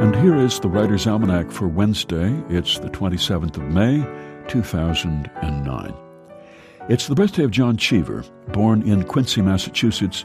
And here is the Writer's Almanac for Wednesday. It's the 27th of May, 2009. It's the birthday of John Cheever, born in Quincy, Massachusetts,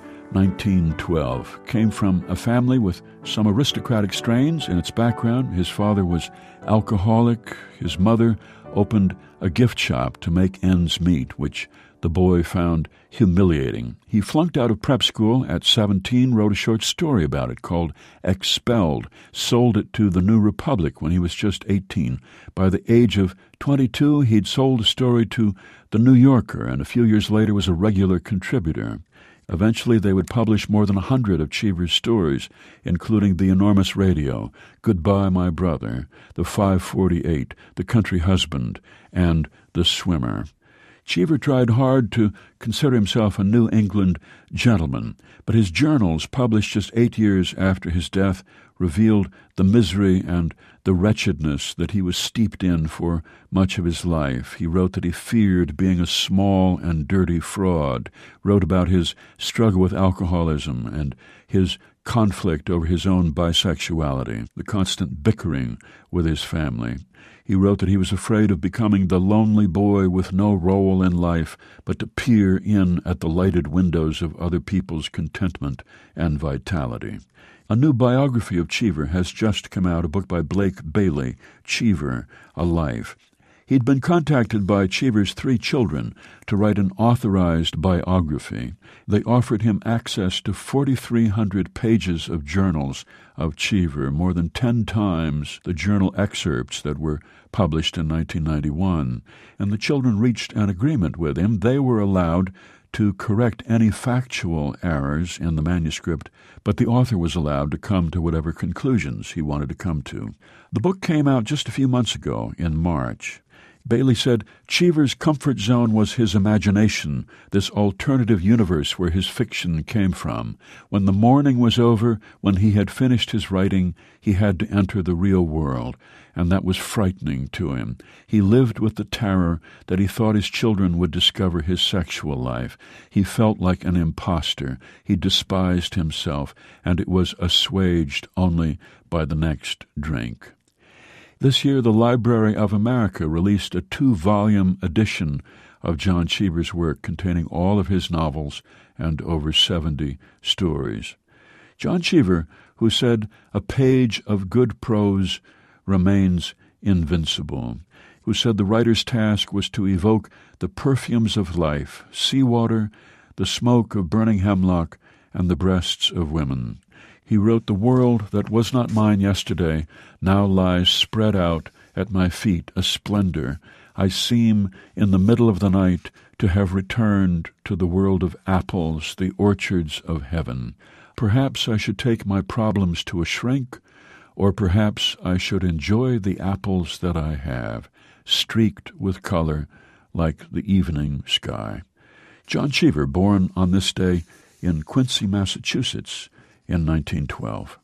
1912. Came from a family with some aristocratic strains in its background. His father was alcoholic. His mother opened a gift shop to make ends meet, which the boy found humiliating. He flunked out of prep school at 17, wrote a short story about it called Expelled, sold it to the New Republic when he was just 18. By the age of 22, he'd sold a story to the New Yorker, and a few years later was a regular contributor. Eventually, they would publish more than 100 of Cheever's stories, including The Enormous Radio, Goodbye, My Brother, The 548, The Country Husband, and The Swimmer. Cheever tried hard to consider himself a New England gentleman, but his journals, published just 8 years after his death, revealed the misery and the wretchedness that he was steeped in for much of his life. He wrote that he feared being a small and dirty fraud, wrote about his struggle with alcoholism and his conflict over his own bisexuality, the constant bickering with his family. He wrote that he was afraid of becoming the lonely boy with no role in life but to peer in at the lighted windows of other people's contentment and vitality. A new biography of Cheever has just come out, a book by Blake Bailey, Cheever, A Life. He'd been contacted by Cheever's 3 children to write an authorized biography. They offered him access to 4,300 pages of journals of Cheever, more than 10 times the journal excerpts that were published in 1991. And the children reached an agreement with him. They were allowed to correct any factual errors in the manuscript, but the author was allowed to come to whatever conclusions he wanted to come to. The book came out just a few months ago, in March. Bailey said Cheever's comfort zone was his imagination, this alternative universe where his fiction came from. When the morning was over, when he had finished his writing, he had to enter the real world, and that was frightening to him. He lived with the terror that he thought his children would discover his sexual life. He felt like an imposter. He despised himself, and it was assuaged only by the next drink. This year, the Library of America released a 2-volume edition of John Cheever's work containing all of his novels and over 70 stories. John Cheever, who said, "A page of good prose remains invincible," who said the writer's task was to evoke the perfumes of life, seawater, the smoke of burning hemlock, and the breasts of women. He wrote, "The world that was not mine yesterday now lies spread out at my feet, a splendor. I seem, in the middle of the night, to have returned to the world of apples, the orchards of heaven. Perhaps I should take my problems to a shrink, or perhaps I should enjoy the apples that I have, streaked with color like the evening sky." John Cheever, born on this day in Quincy, Massachusetts, in 1912.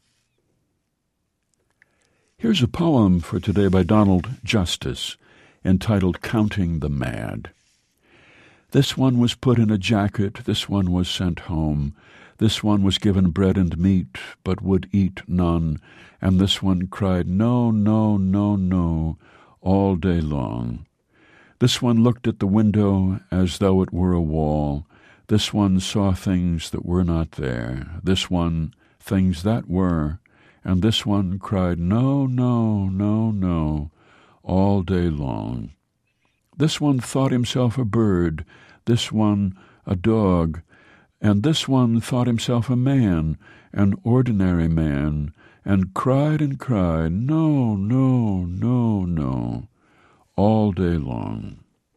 Here's a poem for today by Donald Justice, entitled Counting the Mad. This one was put in a jacket, this one was sent home, this one was given bread and meat, but would eat none, and this one cried, "No, no, no, no," all day long. This one looked at the window as though it were a wall. This one saw things that were not there, this one things that were, and this one cried, "No, no, no, no," all day long. This one thought himself a bird, this one a dog, and this one thought himself a man, an ordinary man, and cried, "No, no, no, no," all day long.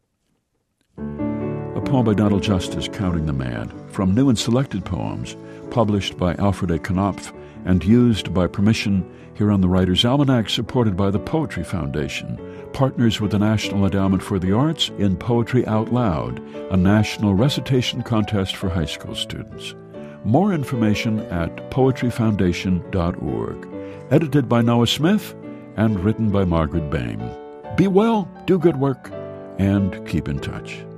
A poem by Donald Justice, Counting the Mad, from New and Selected Poems, published by Alfred A. Knopf and used by permission here on the Writer's Almanac, supported by the Poetry Foundation, partners with the National Endowment for the Arts in Poetry Out Loud, a national recitation contest for high school students. More information at poetryfoundation.org. Edited by Noah Smith and written by Margaret Bain. Be well, do good work, and keep in touch.